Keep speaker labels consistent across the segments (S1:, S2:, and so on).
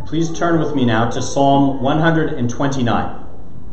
S1: Please turn with me now to Psalm 129.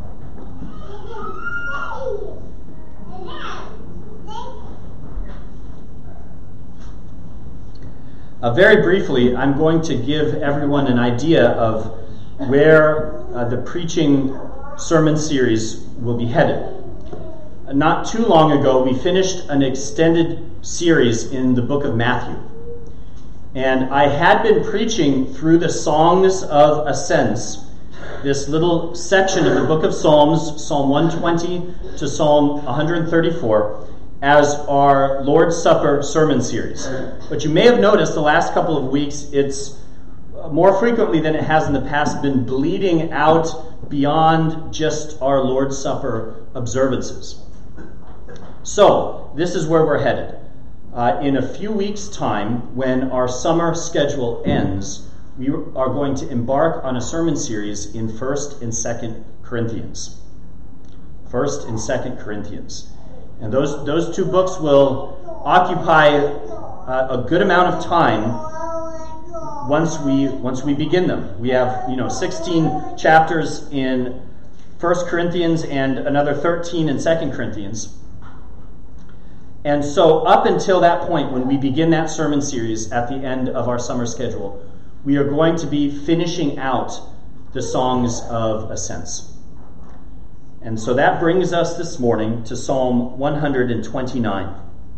S1: Very briefly, I'm going to give everyone an idea of where the preaching sermon series will be headed. Not too long ago, we finished an extended series in the book of Matthew. And I had been preaching through the Songs of Ascents, this little section of the book of Psalms, Psalm 120 to Psalm 134, as our Lord's Supper sermon series. But you may have noticed the last couple of weeks, it's more frequently than it has in the past been bleeding out beyond just our Lord's Supper observances. So, this is where we're headed. In a few weeks' time, when our summer schedule ends, we are going to embark on a sermon series in 1st and 2nd Corinthians. 1st and 2nd Corinthians. And those two books will occupy a good amount of time once we begin them. We have 16 chapters in 1 Corinthians and another 13 in 2 Corinthians. And so up until that point, when we begin that sermon series at the end of our summer schedule, we are going to be finishing out the Songs of Ascents. And so that brings us this morning to Psalm 129.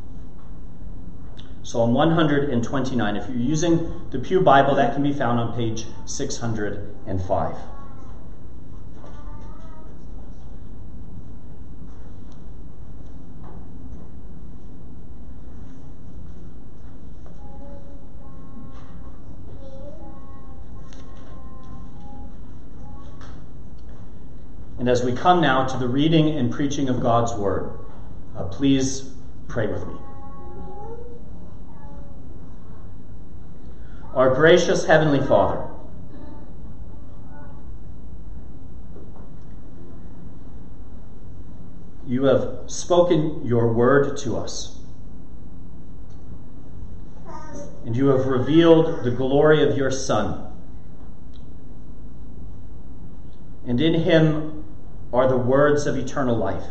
S1: Psalm 129. If you're using the Pew Bible, that can be found on page 605. And as we come now to the reading and preaching of God's Word, please pray with me. Our gracious Heavenly Father, you have spoken your word to us, and you have revealed the glory of your Son, and in him are the words of eternal life.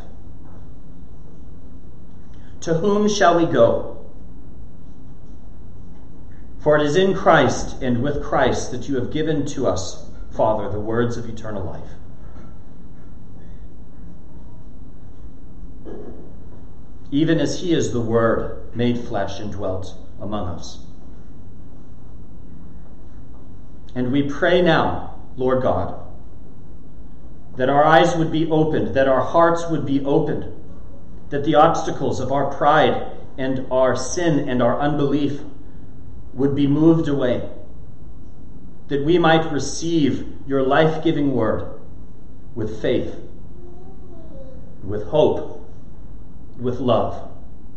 S1: To whom shall we go? For it is in Christ and with Christ that you have given to us, Father, the words of eternal life. Even as he is the Word made flesh and dwelt among us. And we pray now, Lord God, that our eyes would be opened, that our hearts would be opened, that the obstacles of our pride and our sin and our unbelief would be moved away, that we might receive your life-giving word with faith, with hope, with love.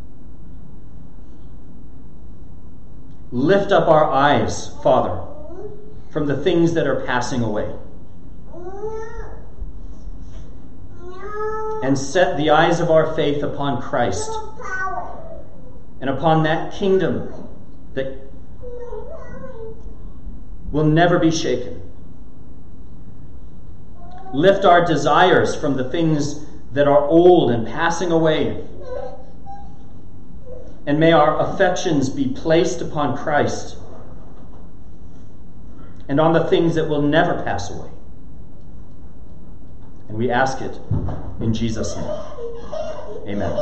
S1: Lift up our eyes, Father, from the things that are passing away, and set the eyes of our faith upon Christ and upon that kingdom that will never be shaken. Lift our desires from the things that are old and passing away, and may our affections be placed upon Christ and on the things that will never pass away. And we ask it in Jesus' name. Amen.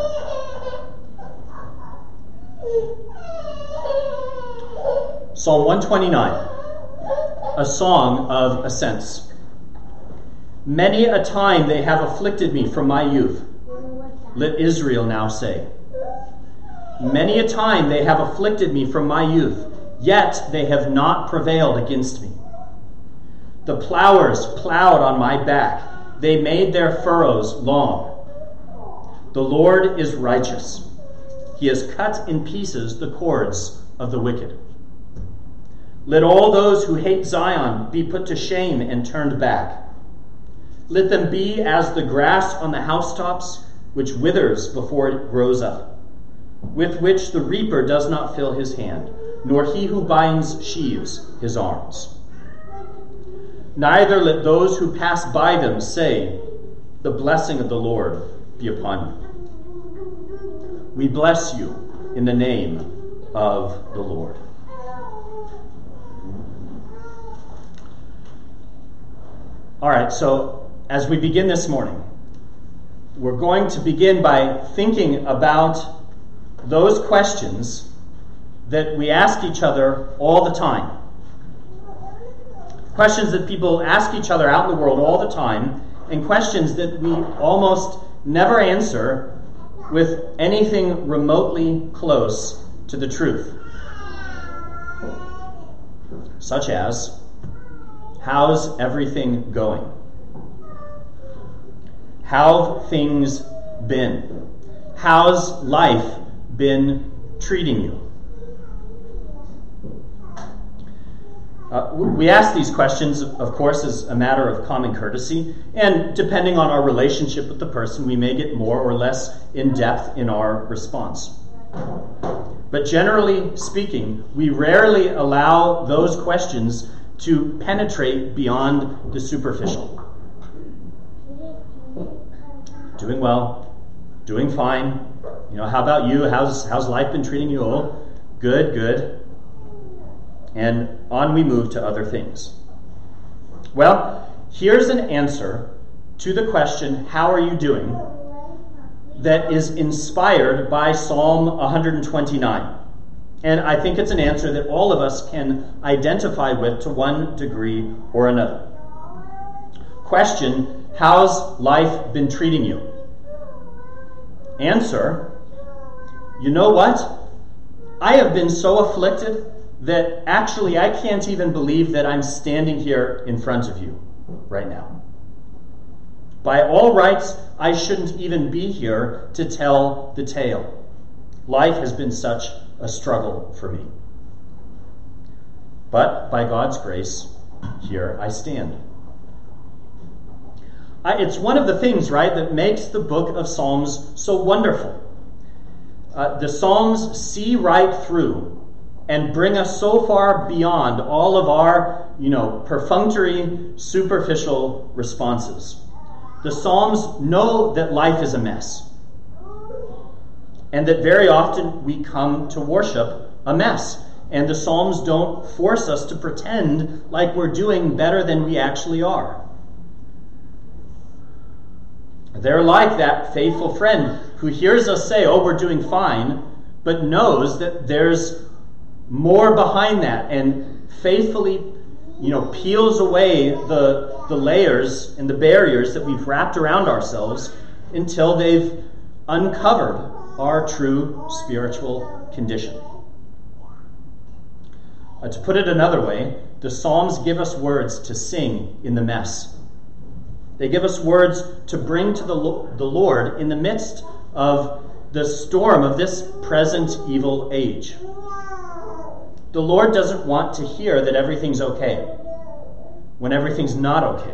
S1: Psalm 129, a song of ascents. Many a time they have afflicted me from my youth. Let Israel now say. Many a time they have afflicted me from my youth, yet they have not prevailed against me. The plowers plowed on my back. They made their furrows long. The Lord is righteous. He has cut in pieces the cords of the wicked. Let all those who hate Zion be put to shame and turned back. Let them be as the grass on the housetops, which withers before it grows up, with which the reaper does not fill his hand, nor he who binds sheaves his arms. Neither let those who pass by them say, the blessing of the Lord be upon you. We bless you in the name of the Lord. All right, so as we begin this morning, we're going to begin by thinking about those questions that we ask each other all the time. Questions that people ask each other out in the world all the time, and questions that we almost never answer with anything remotely close to the truth. Such as, how's everything going? How have things been? How's life been treating you? We ask these questions, of course, as a matter of common courtesy, and depending on our relationship with the person, we may get more or less in depth in our response. But generally speaking, we rarely allow those questions to penetrate beyond the superficial. Doing well, doing fine. How about you? How's life been treating you? Oh, good. And on we move to other things. Well, here's an answer to the question, how are you doing, that is inspired by Psalm 129. And I think it's an answer that all of us can identify with to one degree or another. Question, how's life been treating you? Answer, you know what? I have been so afflicted that actually I can't even believe that I'm standing here in front of you right now. By all rights, I shouldn't even be here to tell the tale. Life has been such a struggle for me. But by God's grace, here I stand. It's one of the things, right, that makes the book of Psalms so wonderful. The Psalms see right through and bring us so far beyond all of our, perfunctory, superficial responses. The Psalms know that life is a mess, and that very often we come to worship a mess. And the Psalms don't force us to pretend like we're doing better than we actually are. They're like that faithful friend who hears us say, oh, we're doing fine, but knows that there's more behind that, and faithfully, peels away the layers and the barriers that we've wrapped around ourselves until they've uncovered our true spiritual condition. To put it another way, the Psalms give us words to sing in the mess. They give us words to bring to the Lord in the midst of the storm of this present evil age. The Lord doesn't want to hear that everything's okay when everything's not okay.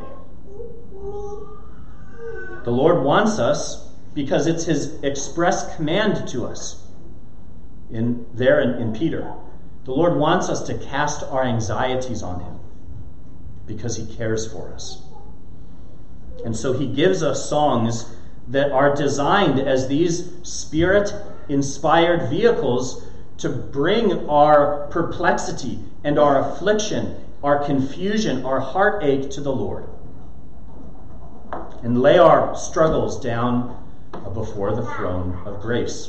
S1: The Lord wants us, because it's his express command to us in Peter. The Lord wants us to cast our anxieties on him because he cares for us. And so he gives us songs that are designed as these Spirit-inspired vehicles to bring our perplexity and our affliction, our confusion, our heartache to the Lord, and lay our struggles down before the throne of grace.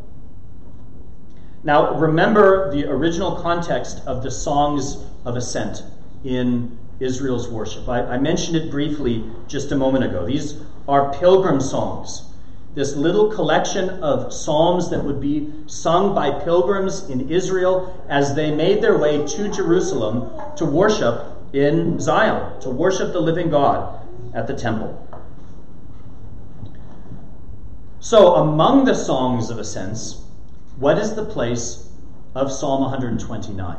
S1: Now, remember the original context of the songs of ascent in Israel's worship. I mentioned it briefly just a moment ago. These are pilgrim songs. This little collection of psalms that would be sung by pilgrims in Israel as they made their way to Jerusalem to worship in Zion, to worship the living God at the temple. So, among the songs of ascents, what is the place of Psalm 129?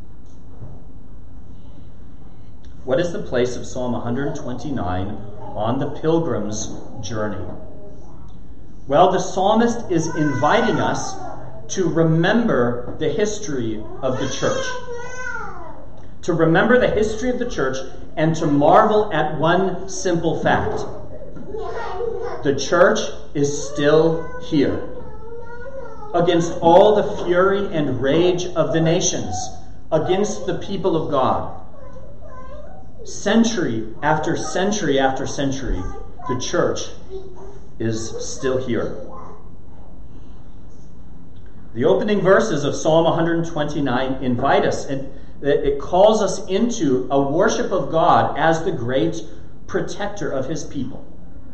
S1: What is the place of Psalm 129 on the pilgrim's journey? Well, the psalmist is inviting us to remember the history of the church. to remember the history of the church, and to marvel at one simple fact. The church is still here. Against all the fury and rage of the nations, against the people of God. Century after century after century, the church is still here. The opening verses of Psalm 129 invite us, and it calls us into a worship of God as the great protector of his people.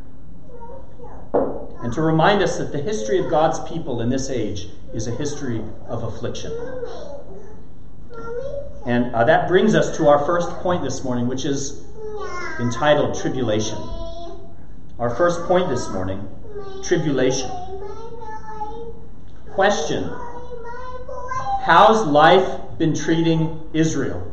S1: And to remind us that the history of God's people in this age is a history of affliction. And that brings us to our first point this morning, which is entitled Tribulation. Our first point this morning, tribulation. Question: how's life been treating Israel?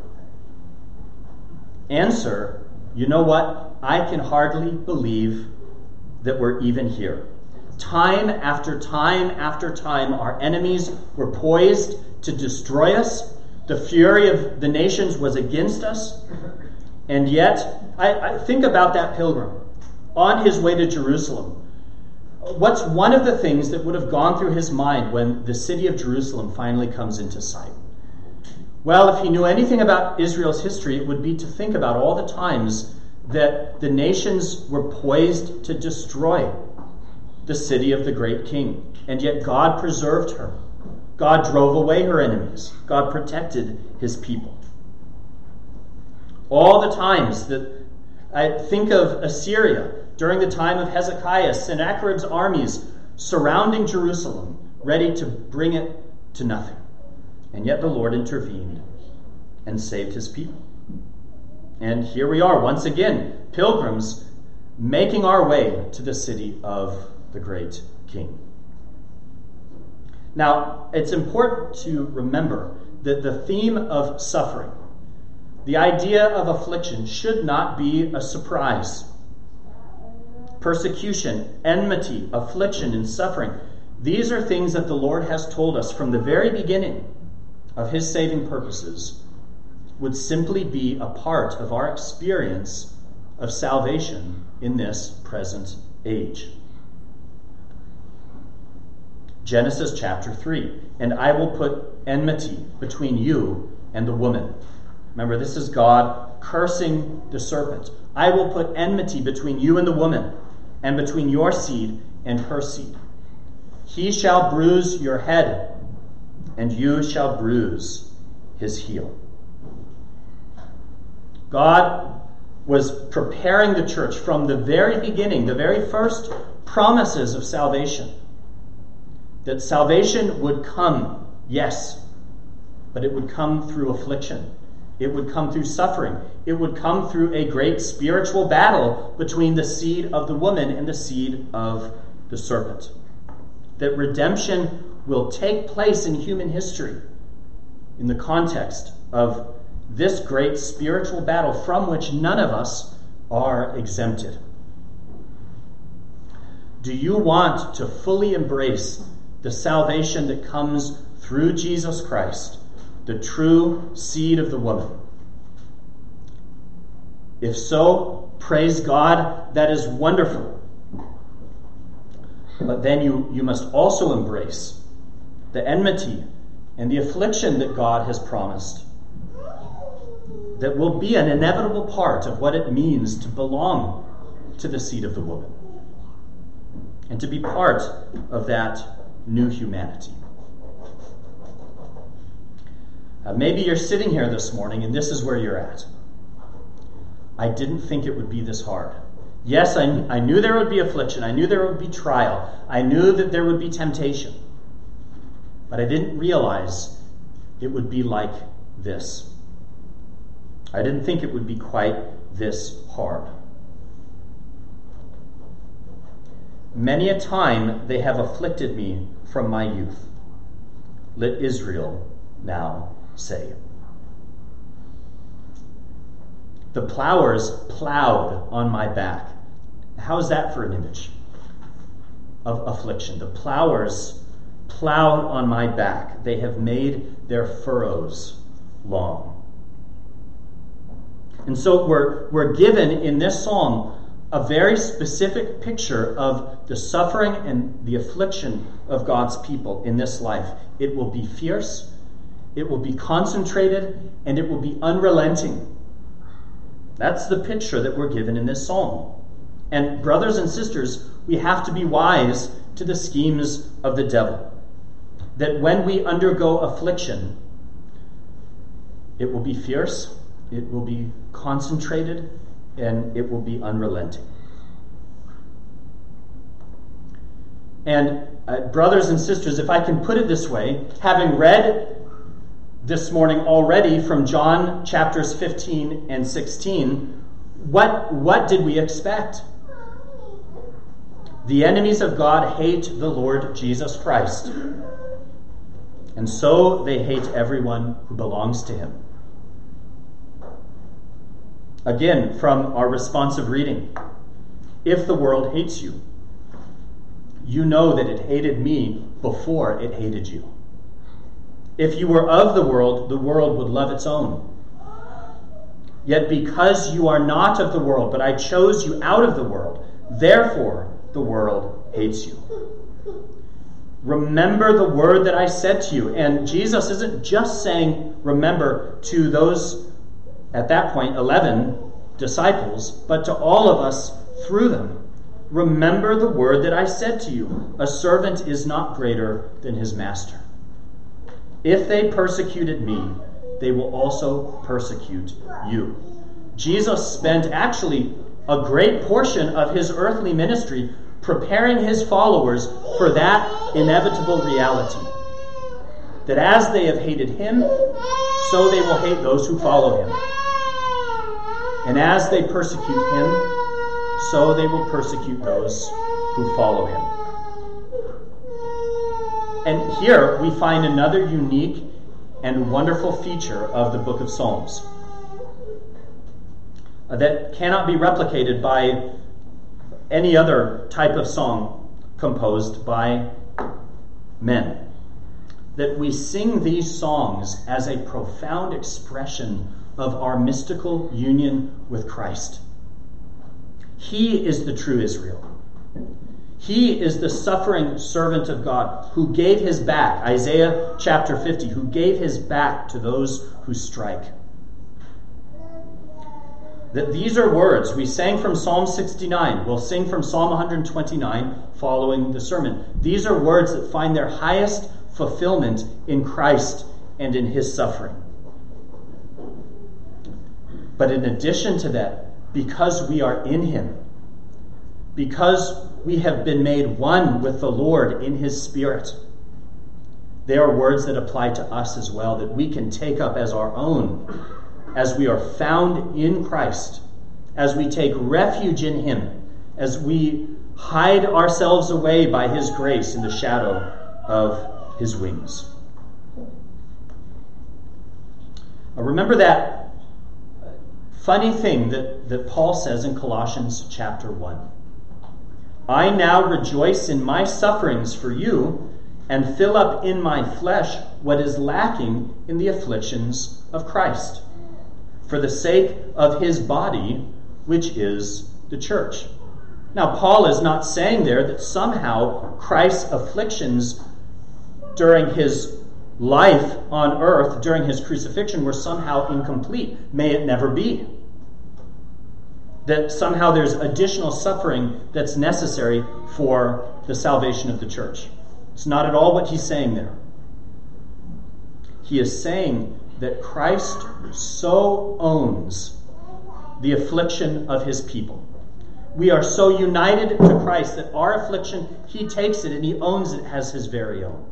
S1: Answer: you know what? I can hardly believe that we're even here. Time after time after time, our enemies were poised to destroy us. The fury of the nations was against us. And yet, I think about that pilgrim on his way to Jerusalem. What's one of the things that would have gone through his mind when the city of Jerusalem finally comes into sight? Well, if he knew anything about Israel's history, it would be to think about all the times that the nations were poised to destroy the city of the great king. And yet God preserved her. God drove away her enemies. God protected his people. All the times that I think of Assyria during the time of Hezekiah, Sennacherib's armies surrounding Jerusalem, ready to bring it to nothing. And yet the Lord intervened and saved his people. And here we are once again, pilgrims making our way to the city of the great king. Now, it's important to remember that the theme of suffering, the idea of affliction, should not be a surprise. Persecution, enmity, affliction, and suffering, these are things that the Lord has told us from the very beginning of his saving purposes would simply be a part of our experience of salvation in this present age. Genesis chapter 3, and I will put enmity between you and the woman. Remember, this is God cursing the serpent. I will put enmity between you and the woman, and between your seed and her seed. He shall bruise your head, and you shall bruise his heel. God was preparing the church from the very beginning, the very first promises of salvation. That salvation would come, yes, but it would come through affliction. It would come through suffering. It would come through a great spiritual battle between the seed of the woman and the seed of the serpent. That redemption will take place in human history in the context of this great spiritual battle from which none of us are exempted. Do you want to fully embrace the salvation that comes through Jesus Christ, the true seed of the woman? If so, praise God, that is wonderful. But then you must also embrace the enmity and the affliction that God has promised, that will be an inevitable part of what it means to belong to the seed of the woman and to be part of that new humanity. Maybe you're sitting here this morning and this is where you're at. I didn't think it would be this hard. Yes, I knew there would be affliction. I knew there would be trial. I knew that there would be temptation. But I didn't realize it would be like this. I didn't think it would be quite this hard. Many a time they have afflicted me from my youth. Let Israel now say. The plowers plowed on my back. How is that for an image of affliction? The plowers plowed on my back. They have made their furrows long. And so we're given in this psalm a very specific picture of the suffering and the affliction of God's people in this life. It will be fierce, it will be concentrated, and it will be unrelenting. That's the picture that we're given in this psalm. And brothers and sisters, we have to be wise to the schemes of the devil. That when we undergo affliction, it will be fierce, it will be concentrated, and it will be unrelenting. And brothers and sisters, if I can put it this way, having read this morning already from John chapters 15 and 16, what did we expect? The enemies of God hate the Lord Jesus Christ, and so they hate everyone who belongs to him. Again, from our responsive reading, if the world hates you, you know that it hated me before it hated you. If you were of the world would love its own. Yet because you are not of the world, but I chose you out of the world, therefore the world hates you. Remember the word that I said to you. And Jesus isn't just saying remember to those, at that point, 11 disciples, but to all of us through them. Remember the word that I said to you. A servant is not greater than his master. If they persecuted me, they will also persecute you. Jesus spent actually a great portion of his earthly ministry preparing his followers for that inevitable reality. That as they have hated him, so they will hate those who follow him. And as they persecute him, so they will persecute those who follow him. And here we find another unique and wonderful feature of the book of Psalms that cannot be replicated by any other type of song composed by men. That we sing these songs as a profound expression of our mystical union with Christ. He is the true Israel. He is the suffering servant of God who gave his back, Isaiah chapter 50, who gave his back to those who strike. That these are words we sang from Psalm 69. We'll sing from Psalm 129 following the sermon. These are words that find their highest fulfillment in Christ and in his suffering. But in addition to that, because we are in him, because we have been made one with the Lord in his Spirit, they are words that apply to us as well, that we can take up as our own, as we are found in Christ, as we take refuge in him, as we hide ourselves away by his grace in the shadow of his wings. Remember that funny thing that Paul says in Colossians chapter 1. I now rejoice in my sufferings for you and fill up in my flesh what is lacking in the afflictions of Christ, for the sake of his body, which is the church. Now, Paul is not saying there that somehow Christ's afflictions during his life on earth, during his crucifixion, were somehow incomplete. May it never be. That somehow there's additional suffering that's necessary for the salvation of the church. It's not at all what he's saying there. He is saying that Christ so owns the affliction of his people. We are so united to Christ that our affliction, he takes it and he owns it as his very own.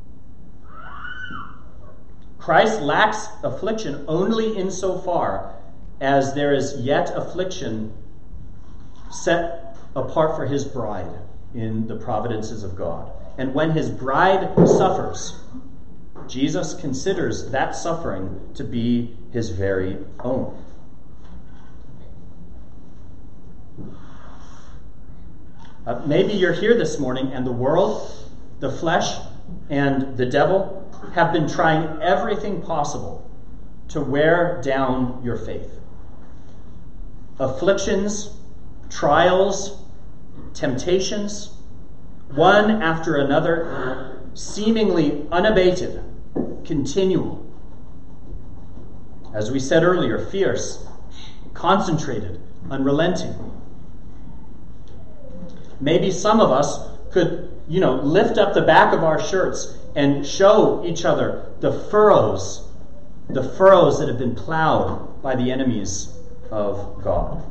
S1: Christ lacks affliction only insofar as there is yet affliction set apart for his bride in the providences of God. And when his bride suffers, Jesus considers that suffering to be his very own. Maybe you're here this morning and the world, the flesh, and the devil have been trying everything possible to wear down your faith. afflictions, trials, temptations, one after another, seemingly unabated, continual. As we said earlier, fierce, concentrated, unrelenting. Maybe some of us could, lift up the back of our shirts and show each other the furrows that have been plowed by the enemies of God.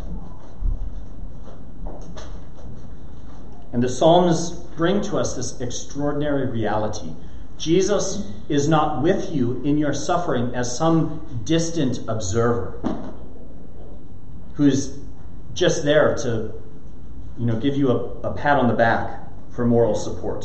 S1: And the Psalms bring to us this extraordinary reality. Jesus is not with you in your suffering as some distant observer who's just there to, give you a pat on the back for moral support.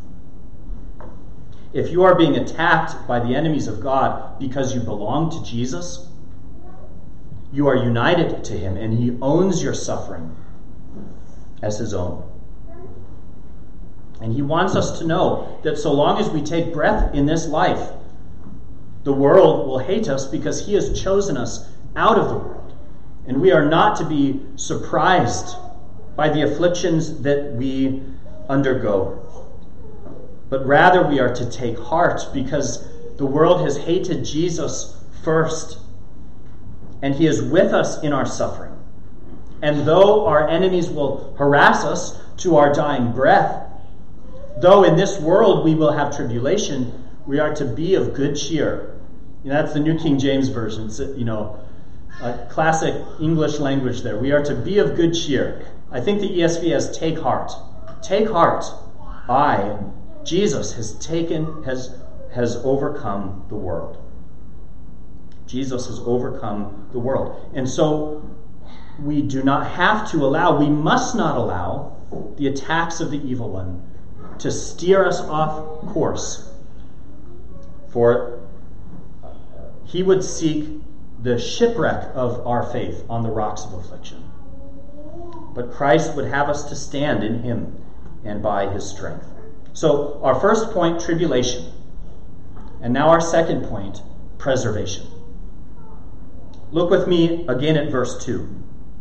S1: If you are being attacked by the enemies of God because you belong to Jesus, you are united to him, and he owns your suffering as his own. And he wants us to know that so long as we take breath in this life, the world will hate us because he has chosen us out of the world. And we are not to be surprised by the afflictions that we undergo. But rather we are to take heart because the world has hated Jesus first. And he is with us in our suffering. And though our enemies will harass us to our dying breath, though in this world we will have tribulation, we are to be of good cheer. That's the New King James Version. It's, a classic English language there. We are to be of good cheer. I think the ESV has take heart. Take heart. Jesus has overcome the world. Jesus has overcome the world. And so we do not have to we must not allow the attacks of the evil one to steer us off course. For he would seek the shipwreck of our faith on the rocks of affliction. But Christ would have us to stand in him and by his strength. So our first point, tribulation. And now our second point, preservation. Look with me again at verse 2.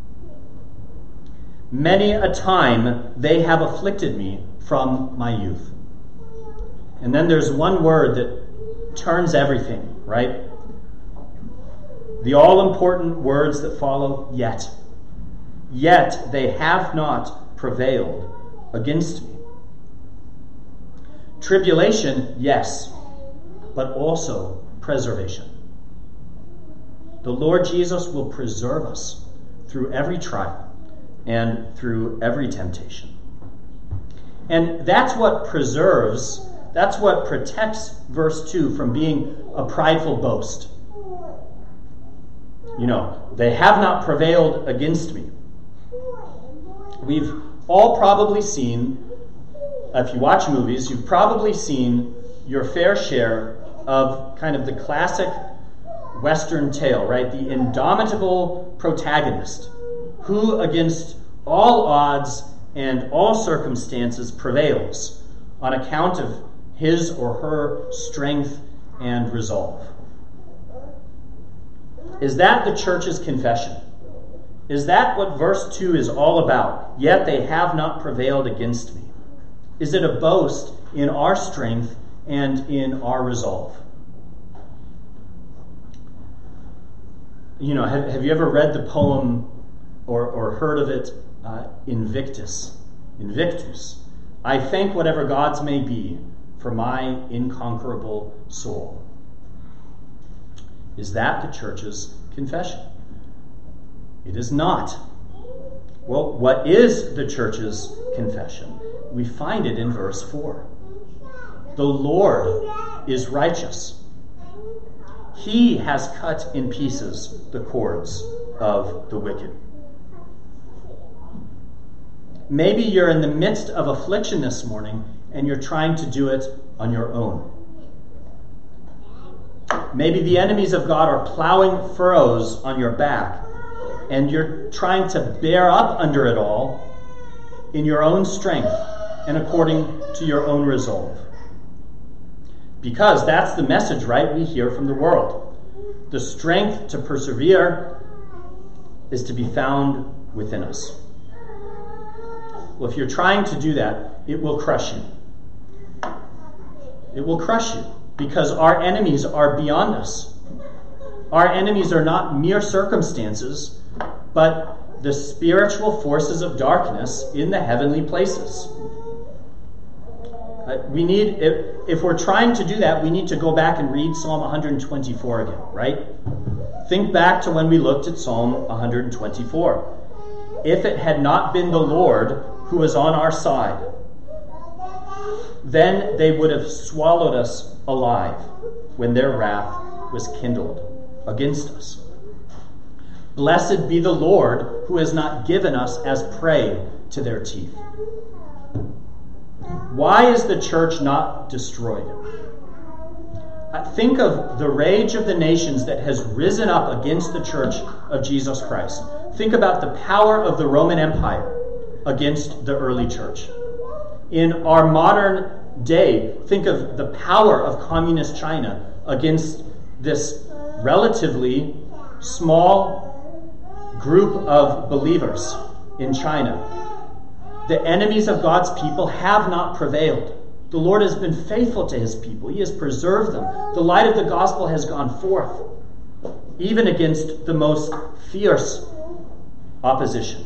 S1: Many a time they have afflicted me from my youth. And then there's one word that turns everything, right? The all-important words that follow, yet. Yet they have not prevailed against me. Tribulation, yes, but also preservation. The Lord Jesus will preserve us through every trial and through every temptation. And that's what preserves, that's what protects verse 2 from being a prideful boast. They have not prevailed against me. We've all probably seen, if you watch movies, you've probably seen your fair share of kind of the classic Western tale, right? The indomitable protagonist who, against all odds and all circumstances, prevails on account of his or her strength and resolve. Is that the church's confession? Is that what verse 2 is all about? Yet they have not prevailed against me. Is it a boast in our strength and in our resolve? Have you ever read the poem or heard of it, Invictus? Invictus. I thank whatever gods may be for my inconquerable soul. Is that the church's confession? It is not. Well, what is the church's confession? We find it in verse 4. The Lord is righteous. He has cut in pieces the cords of the wicked. Maybe you're in the midst of affliction this morning and you're trying to do it on your own. Maybe the enemies of God are plowing furrows on your back and you're trying to bear up under it all in your own strength and according to your own resolve. Because that's the message, right, we hear from the world. The strength to persevere is to be found within us. Well, if you're trying to do that, it will crush you. It will crush you because our enemies are beyond us. Our enemies are not mere circumstances, but the spiritual forces of darkness in the heavenly places. If we're trying to do that, we need to go back and read Psalm 124 again, right? Think back to when we looked at Psalm 124. If it had not been the Lord who was on our side, then they would have swallowed us alive when their wrath was kindled against us. Blessed be the Lord who has not given us as prey to their teeth. Why is the church not destroyed? Think of the rage of the nations that has risen up against the church of Jesus Christ. Think about the power of the Roman Empire against the early church. In our modern day, think of the power of communist China against this relatively small group of believers in China. The enemies of God's people have not prevailed. The Lord has been faithful to his people. He has preserved them. The light of the gospel has gone forth, even against the most fierce opposition.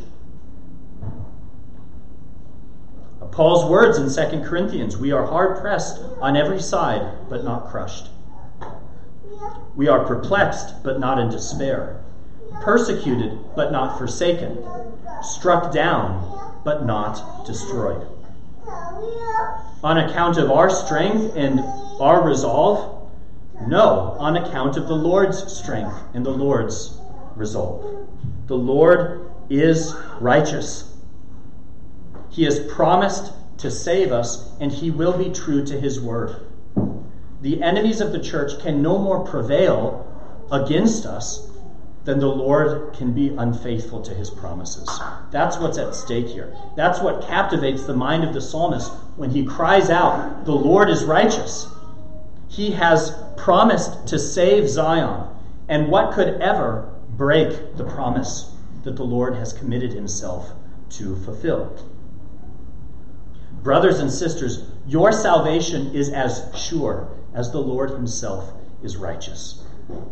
S1: Paul's words in 2 Corinthians, we are hard pressed on every side, but not crushed. We are perplexed, but not in despair. Persecuted, but not forsaken. Struck down, but not destroyed. On account of our strength and our resolve? No, on account of the Lord's strength and the Lord's resolve. The Lord is righteous. He has promised to save us, and he will be true to his word. The enemies of the church can no more prevail against us than the Lord can be unfaithful to his promises. That's what's at stake here. That's what captivates the mind of the psalmist when he cries out, "The Lord is righteous." He has promised to save Zion, and what could ever break the promise that the Lord has committed himself to fulfill? Brothers and sisters, your salvation is as sure as the Lord himself is righteous.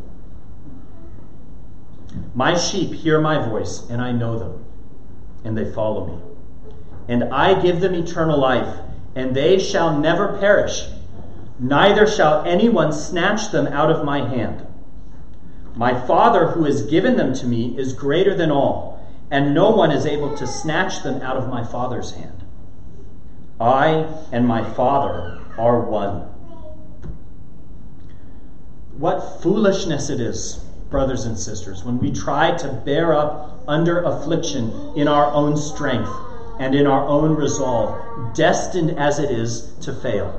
S1: My sheep hear my voice, and I know them, and they follow me. And I give them eternal life, and they shall never perish, neither shall anyone snatch them out of my hand. My Father who has given them to me is greater than all, and no one is able to snatch them out of my Father's hand. I and my Father are one. What foolishness it is, brothers and sisters, when we try to bear up under affliction in our own strength and in our own resolve, destined as it is to fail.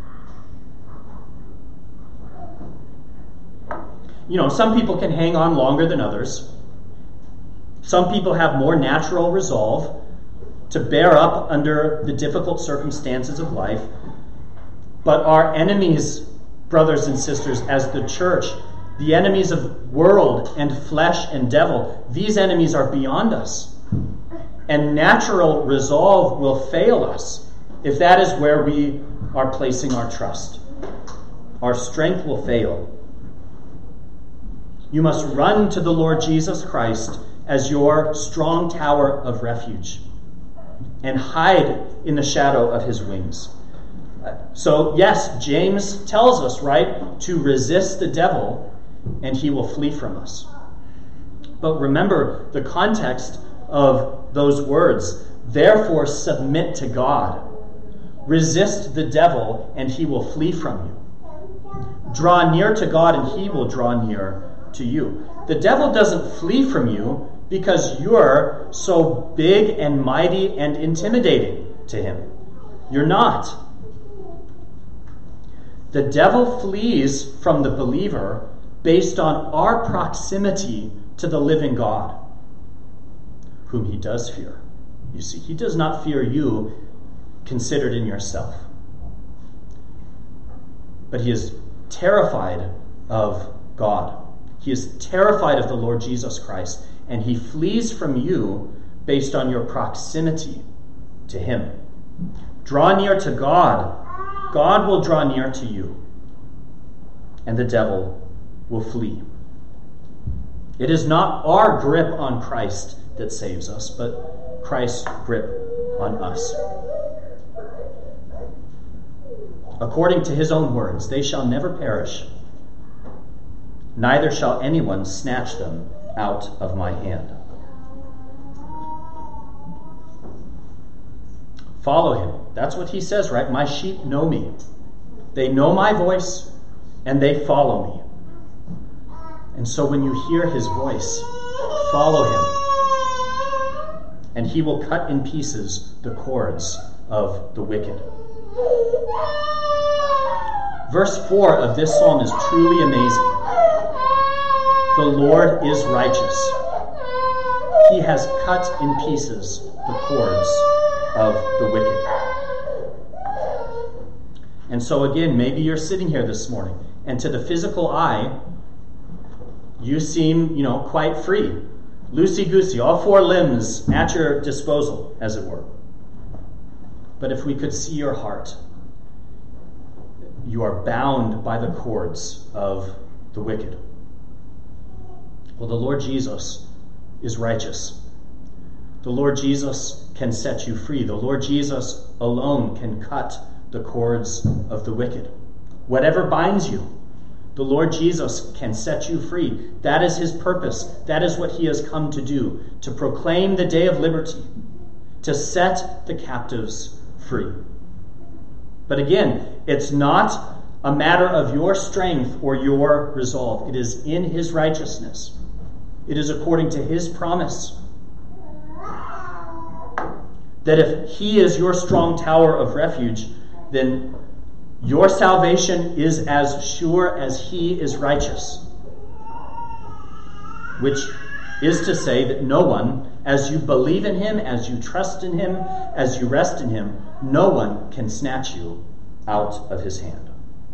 S1: You know, some people can hang on longer than others. Some people have more natural resolve to bear up under the difficult circumstances of life. But our enemies, brothers and sisters, as the church, the enemies of world and flesh and devil, these enemies are beyond us. And natural resolve will fail us if that is where we are placing our trust. Our strength will fail. You must run to the Lord Jesus Christ as your strong tower of refuge and hide in the shadow of his wings. So, yes, James tells us, right, to resist the devil and he will flee from us. But remember the context of those words. Therefore, submit to God. Resist the devil and he will flee from you. Draw near to God and he will draw near to you. The devil doesn't flee from you because you're so big and mighty and intimidating to him. You're not. The devil flees from the believer based on our proximity to the living God, whom he does fear. You see, he does not fear you considered in yourself, but he is terrified of God. He is terrified of the Lord Jesus Christ, and he flees from you based on your proximity to him. Draw near to God. God will draw near to you, and the devil will flee. It is not our grip on Christ that saves us, but Christ's grip on us. According to his own words, they shall never perish, neither shall anyone snatch them out of my hand. Follow him. That's what he says, right? My sheep know me. They know my voice, and they follow me. And so when you hear his voice, follow him, and he will cut in pieces the cords of the wicked. Verse 4 of this psalm is truly amazing. The Lord is righteous. He has cut in pieces the cords of the wicked. And so again, maybe you're sitting here this morning, and to the physical eye, you seem, quite free. Loosey-goosey, all four limbs at your disposal, as it were. But if we could see your heart, you are bound by the cords of the wicked. Well, the Lord Jesus is righteous. The Lord Jesus can set you free. The Lord Jesus alone can cut the cords of the wicked. Whatever binds you, the Lord Jesus can set you free. That is his purpose. That is what he has come to do, to proclaim the day of liberty, to set the captives free. But again, it's not a matter of your strength or your resolve. It is in his righteousness. It is according to his promise that if he is your strong tower of refuge, then your salvation is as sure as he is righteous. Which is to say that no one, as you believe in him, as you trust in him, as you rest in him, no one can snatch you out of his hand.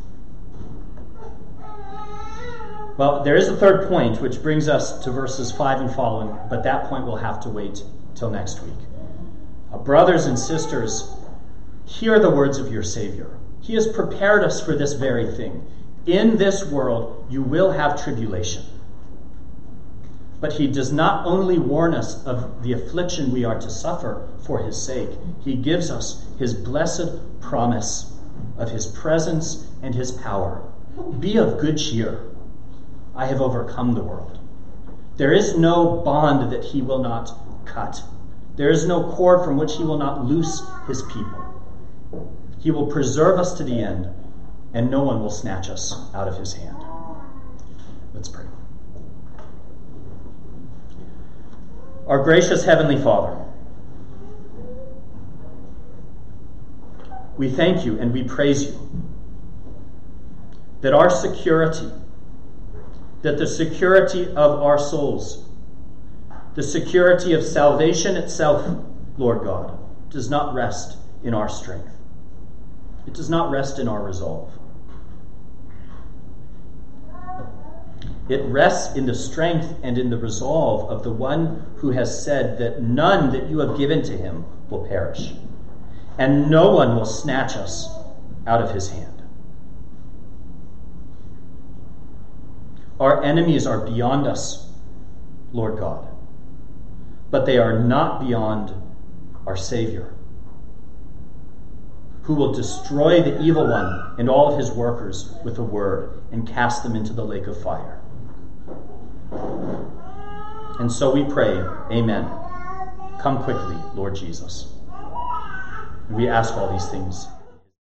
S1: Well, there is a third point, which brings us to verses 5 and following, but that point will have to wait till next week. Brothers and sisters, hear the words of your Savior. He has prepared us for this very thing. In this world, you will have tribulation. But he does not only warn us of the affliction we are to suffer for his sake, he gives us his blessed promise of his presence and his power. Be of good cheer. I have overcome the world. There is no bond that he will not cut. There is no cord from which he will not loose his people. He will preserve us to the end, and no one will snatch us out of his hand. Let's pray. Our gracious Heavenly Father, we thank you and we praise you that our security, that the security of our souls, the security of salvation itself, Lord God, does not rest in our strength. It does not rest in our resolve. It rests in the strength and in the resolve of the one who has said that none that you have given to him will perish, and no one will snatch us out of his hand. Our enemies are beyond us, Lord God, but they are not beyond our Savior, who will destroy the evil one and all of his workers with a word and cast them into the lake of fire. And so we pray, amen. Come quickly, Lord Jesus. And we ask all these things